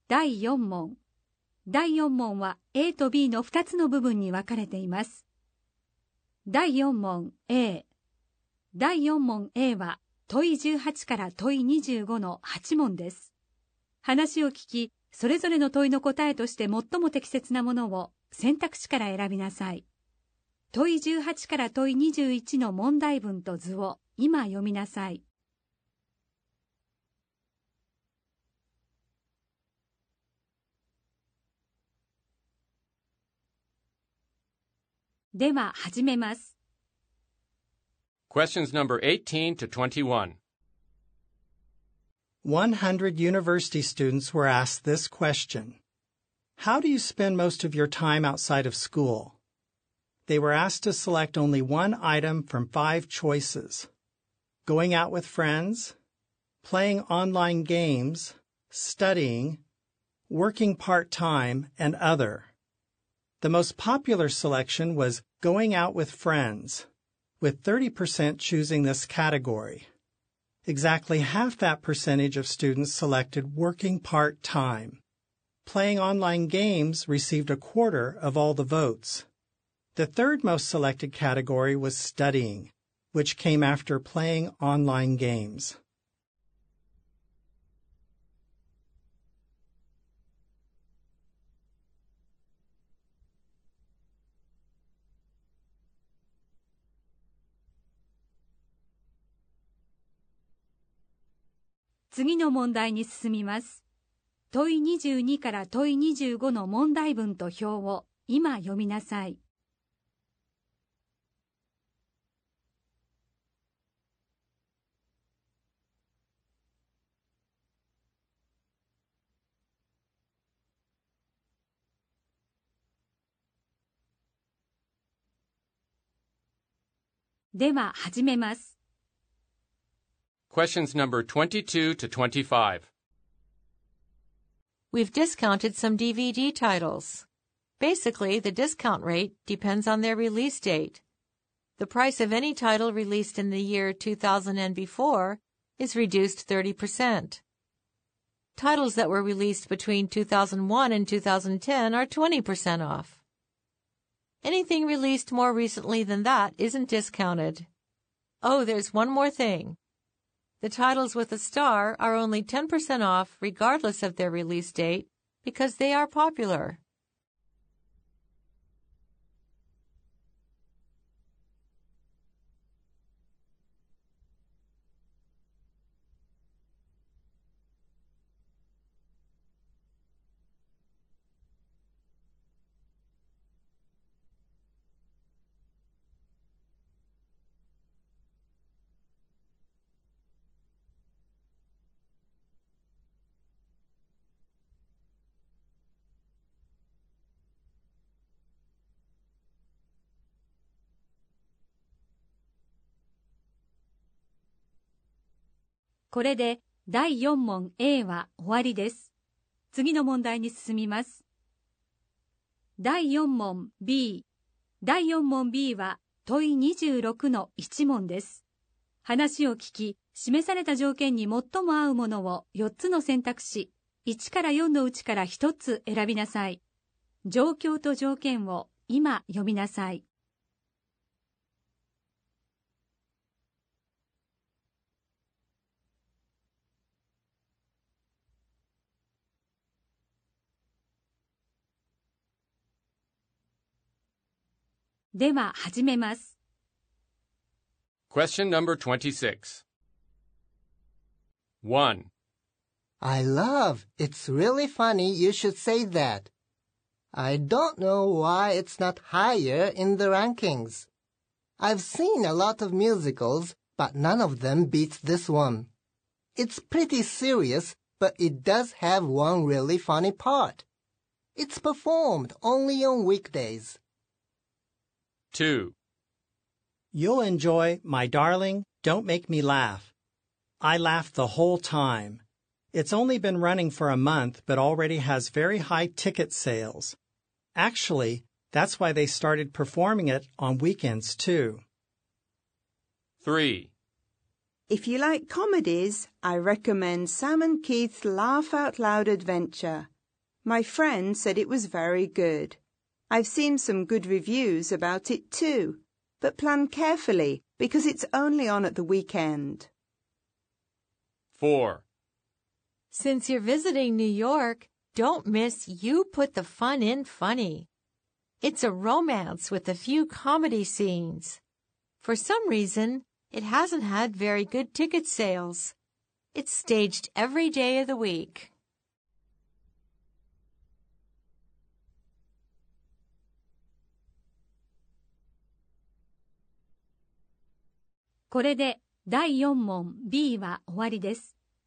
第4問。第4問は A と B の2つの部分に分かれています。第4問 A。第4問 A は問い18から問い25の8問です。話を聞き、それぞれの問いの答えとして最も適切なものを選択肢から選びなさい。問い18から問い21の問題文と図を今読みなさい。では始めます。 Questions number 18 to 21. 100 university students were asked this question. How do you spend most of your time outside of school? They were asked to select only one item from 5 choices. Going out with friends, playing online games, studying, working part-time, and other. The most popular selection was going out with friends, with 30% choosing this category. Exactly half that percentage of students selected working part-time. Playing online games received a quarter of all the votes. The third most selected category was studying, which came after playing online games. 次の問題に進みます。問い22から問い25の問題文と表を今読みなさい。では始めます。 Questions number 22 to 25. We've discounted some DVD titles. Basically, the discount rate depends on their release date. The price of any title released in the year 2000 and before is reduced 30%. Titles that were released between 2001 and 2010 are 20% off. Anything released more recently than that isn't discounted. Oh, there's one more thing. The titles with a star are only 10% off regardless of their release date because they are popular. これで第4問 A は終わりです。次の問題に進みます。第4問 B。第4問 B は問い26の1問です。話を聞き、示された条件に最も合うものを4つの選択肢、1から4のうちから1つ選びなさい。状況と条件を今読みなさい。では始めます。 Question number 26. 1. I love. It's really funny you should say that. I don't know why it's not higher in the rankings. I've seen a lot of musicals, but none of them beats this one. It's pretty serious, but it does have one really funny part. It's performed only on weekdays. 2. You'll enjoy My Darling, Don't Make Me Laugh. I laughed the whole time. It's only been running for a month, but already has very high ticket sales. Actually, that's why they started performing it on weekends, too. 3. If you like comedies, I recommend Sam and Keith's Laugh Out Loud Adventure. My friend said it was very good. I've seen some good reviews about it too, but plan carefully because it's only on at the weekend. 4. Since you're visiting New York, don't miss You Put the Fun in Funny. It's a romance with a few comedy scenes. For some reason, it hasn't had very good ticket sales. It's staged every day of the week. これで第4問 B は終わりです。